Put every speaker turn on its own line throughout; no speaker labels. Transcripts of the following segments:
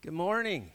Good morning.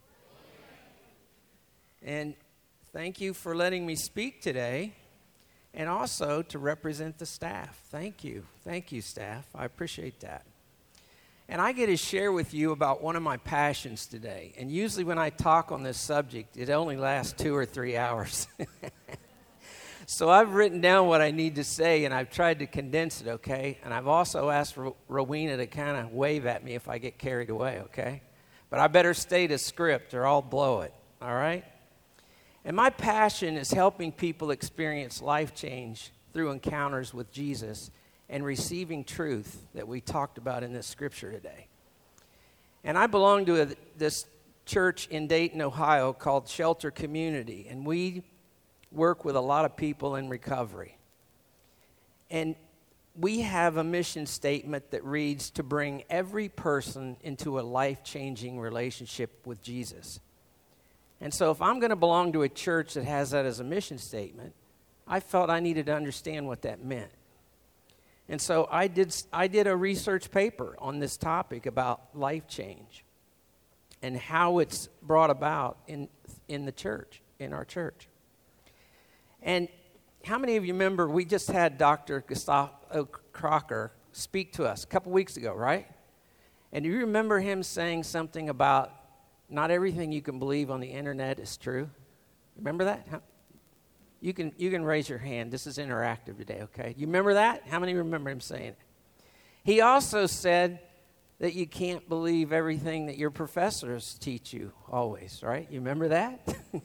And thank you for letting me speak today and also to represent the staff. Thank you. Thank you, staff. I appreciate that. And I get to share with you about one of my passions today. And usually when I talk on this subject, it only lasts 2 or 3 hours. So I've written down what I need to say, and I've tried to condense it, okay? And I've also asked Rowena to kind of wave at me if I get carried away, okay? But I better stay to script or I'll blow it, all right? And my passion is helping people experience life change through encounters with Jesus and receiving truth that we talked about in this scripture today. And I belong to this church in Dayton, Ohio called Shelter Community, and we work with a lot of people in recovery. And we have a mission statement that reads to bring every person into a life-changing relationship with Jesus. And so if I'm going to belong to a church that has that as a mission statement, I felt I needed to understand what that meant. And so I did a research paper on this topic about life change and how it's brought about in the church, in our church. And how many of you remember we just had Dr. Gustavo Crocker speak to us a couple weeks ago, right? And do you remember him saying something about not everything you can believe on the internet is true? Remember that? You can raise your hand. This is interactive today, okay? You remember that? How many remember him saying it? He also said that you can't believe everything that your professors teach you always, right? You remember that?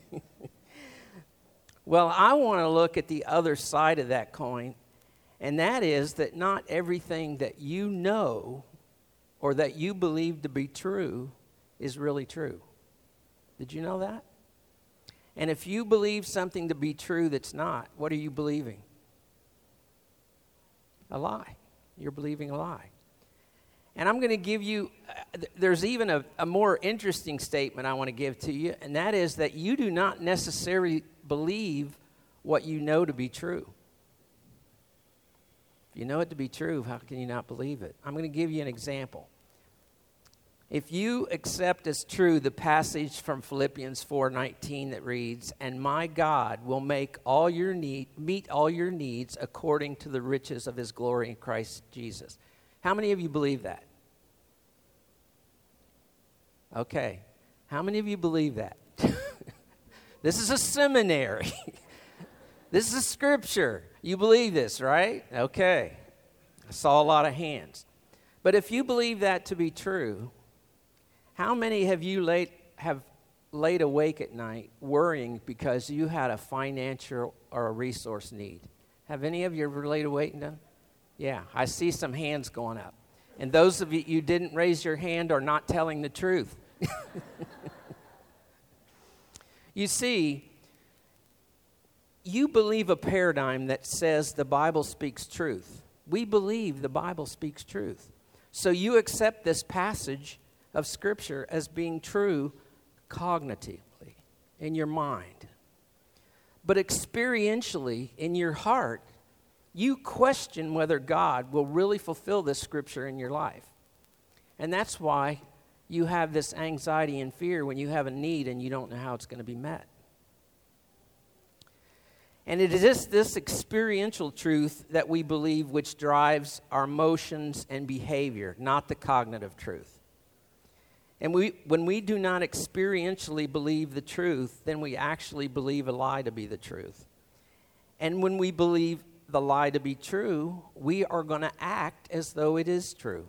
Well, I want to look at the other side of that coin, and that is that not everything that you know or that you believe to be true is really true. Did you know that? And if you believe something to be true that's not, what are you believing? A lie. You're believing a lie. And I'm going to give you, there's even a more interesting statement I want to give to you, and that is that you do not necessarily believe what you know to be true. If you know it to be true, how can you not believe it? I'm going to give you an example. If you accept as true the passage from Philippians 4:19 that reads, "And my God will meet all your needs according to the riches of his glory in Christ Jesus." How many of you believe that? Okay. How many of you believe that? This is a seminary. This is a scripture. You believe this, right? Okay. I saw a lot of hands. But if you believe that to be true, how many have laid awake at night worrying because you had a financial or a resource need? Have any of you ever laid awake and done? Yeah, I see some hands going up. And those of you didn't raise your hand are not telling the truth. You see, you believe a paradigm that says the Bible speaks truth. We believe the Bible speaks truth. So you accept this passage of Scripture as being true cognitively in your mind. But experientially in your heart, you question whether God will really fulfill this Scripture in your life. And that's why you have this anxiety and fear when you have a need and you don't know how it's going to be met. And it is this experiential truth that we believe which drives our emotions and behavior, not the cognitive truth. And when we do not experientially believe the truth, then we actually believe a lie to be the truth. And when we believe the lie to be true, we are going to act as though it is true.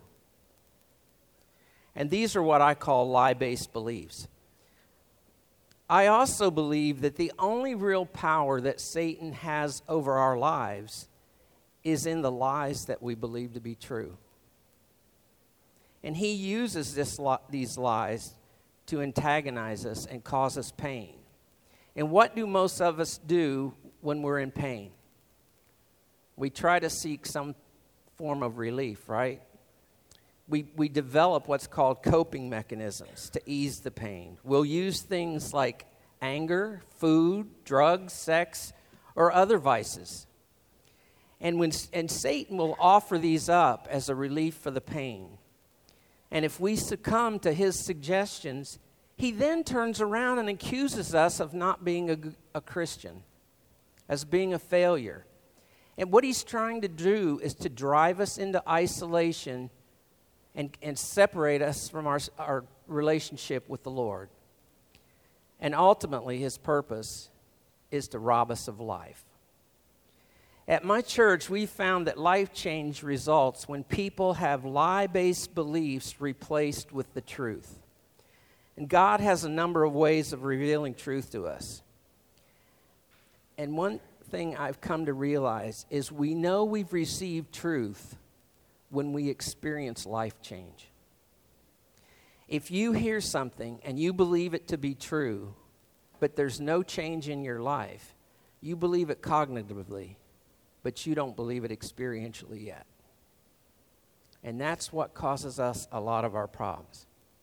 And these are what I call lie-based beliefs. I also believe that the only real power that Satan has over our lives is in the lies that we believe to be true. And he uses these lies to antagonize us and cause us pain. And what do most of us do when we're in pain? We try to seek some form of relief, right? We develop what's called coping mechanisms to ease the pain. We'll use things like anger, food, drugs, sex, or other vices. And Satan will offer these up as a relief for the pain. And if we succumb to his suggestions, he then turns around and accuses us of not being a Christian, as being a failure. And what he's trying to do is to drive us into isolation and separate us from our relationship with the Lord. And ultimately, his purpose is to rob us of life. At my church, we found that life change results when people have lie-based beliefs replaced with the truth. And God has a number of ways of revealing truth to us. And one thing I've come to realize is we know we've received truth when we experience life change. If you hear something and you believe it to be true, but there's no change in your life, you believe it cognitively, but you don't believe it experientially yet. And that's what causes us a lot of our problems.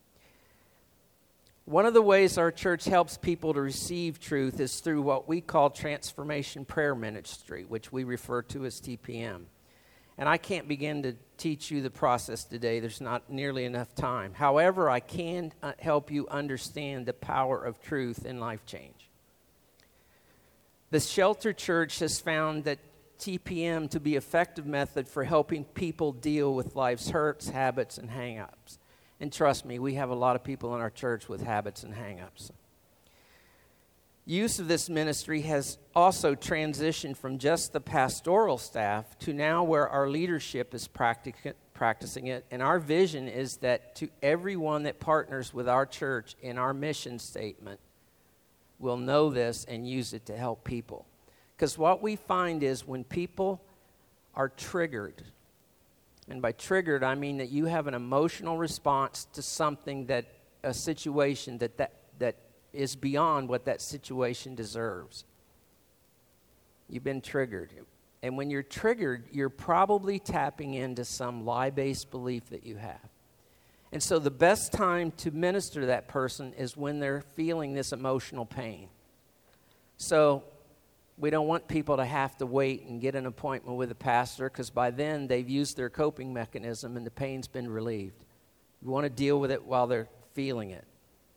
One of the ways our church helps people to receive truth is through what we call Transformation Prayer Ministry, which we refer to as TPM. And I can't begin to teach you the process today. There's not nearly enough time. However, I can help you understand the power of truth in life change. The Shelter Church has found that TPM to be an effective method for helping people deal with life's hurts, habits, and hang-ups. And trust me, we have a lot of people in our church with habits and hang-ups. Use of this ministry has also transitioned from just the pastoral staff to now where our leadership is practicing it. And our vision is that to everyone that partners with our church in our mission statement will know this and use it to help people. Because what we find is when people are triggered, and by triggered, I mean that you have an emotional response to something a situation that is beyond what that situation deserves. You've been triggered. And when you're triggered, you're probably tapping into some lie-based belief that you have. And so the best time to minister to that person is when they're feeling this emotional pain. So we don't want people to have to wait and get an appointment with a pastor because by then they've used their coping mechanism and the pain's been relieved. We want to deal with it while they're feeling it.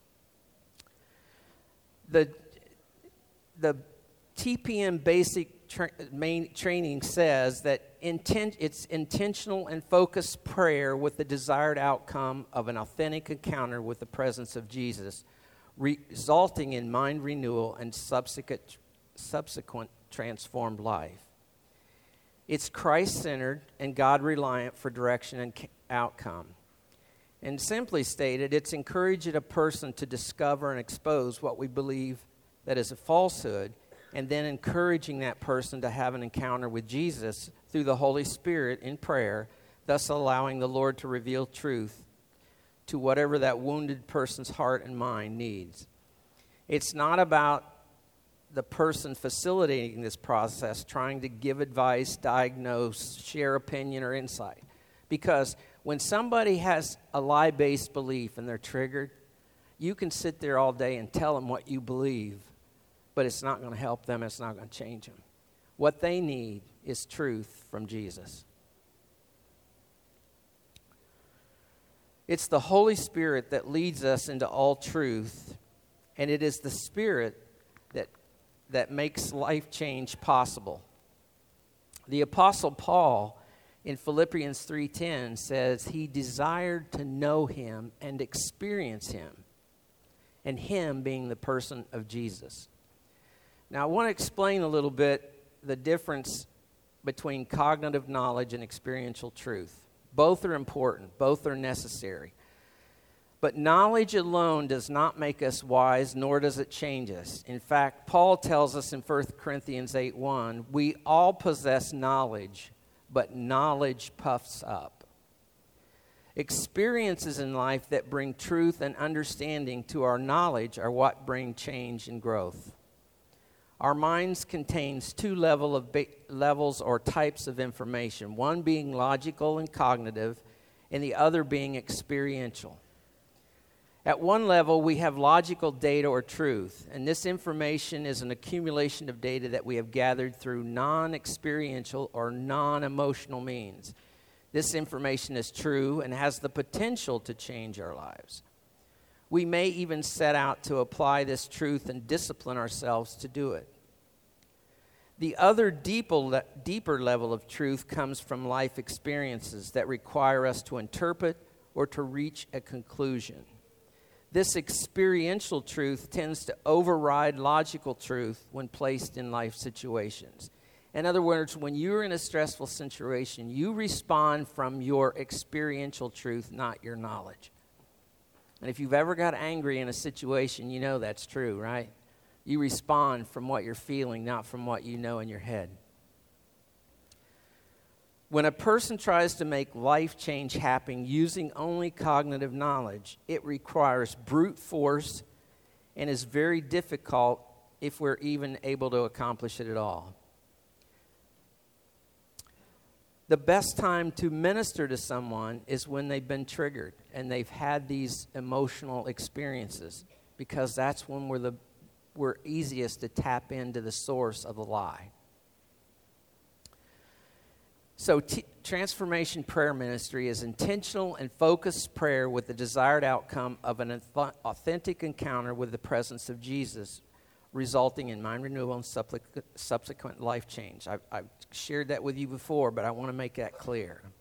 The TPM basic training says that it's intentional and focused prayer with the desired outcome of an authentic encounter with the presence of Jesus, resulting in mind renewal and subsequent transformed life. It's Christ-centered and God-reliant for direction and outcome. And simply stated, it's encouraging a person to discover and expose what we believe that is a falsehood, and then encouraging that person to have an encounter with Jesus through the Holy Spirit in prayer, thus allowing the Lord to reveal truth to whatever that wounded person's heart and mind needs. It's not about the person facilitating this process trying to give advice, diagnose, share opinion, or insight. Because when somebody has a lie-based belief and they're triggered, you can sit there all day and tell them what you believe, but it's not going to help them. It's not going to change them. What they need is truth from Jesus. It's the Holy Spirit that leads us into all truth, and it is the Spirit that makes life change possible. The Apostle Paul in Philippians 3:10 says he desired to know him and experience him, and him being the person of Jesus. Now I want to explain a little bit the difference between cognitive knowledge and experiential truth. Both are important, both are necessary. But knowledge alone does not make us wise, nor does it change us. In fact, Paul tells us in 1 Corinthians 8:1, we all possess knowledge, but knowledge puffs up. Experiences in life that bring truth and understanding to our knowledge are what bring change and growth. Our minds contains two levels or types of information, one being logical and cognitive, and the other being experiential. At one level, we have logical data or truth, and this information is an accumulation of data that we have gathered through non-experiential or non-emotional means. This information is true and has the potential to change our lives. We may even set out to apply this truth and discipline ourselves to do it. The other deeper level of truth comes from life experiences that require us to interpret or to reach a conclusion. This experiential truth tends to override logical truth when placed in life situations. In other words, when you're in a stressful situation, you respond from your experiential truth, not your knowledge. And if you've ever got angry in a situation, you know that's true, right? You respond from what you're feeling, not from what you know in your head. When a person tries to make life change happen using only cognitive knowledge, it requires brute force and is very difficult if we're even able to accomplish it at all. The best time to minister to someone is when they've been triggered and they've had these emotional experiences, because that's when we're easiest to tap into the source of the lie. So transformation prayer ministry is intentional and focused prayer with the desired outcome of an authentic encounter with the presence of Jesus, resulting in mind renewal and subsequent life change. I've shared that with you before, but I want to make that clear.